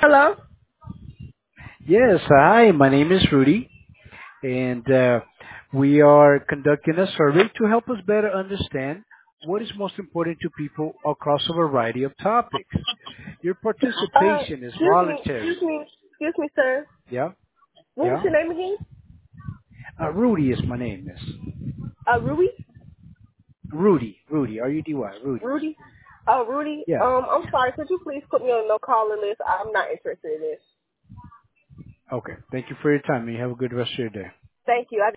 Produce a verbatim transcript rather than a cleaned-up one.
Hello? Yes, hi, my name is Rudy, and uh, we are conducting a survey to help us better understand what is most important to people across a variety of topics. Your Uh, participation is excuse me, excuse voluntary. me, excuse me, sir. Yeah, What was yeah. your name again? Uh, Rudy is my name, miss. Uh, Ruby? Rudy, Rudy, R U D Y, Rudy. Rudy? Uh, Rudy, Yeah. um, I'm sorry, could you please put me on a no-caller list? I'm not interested in this. Okay. Thank you for your time, and you have a good rest of your day. Thank you. I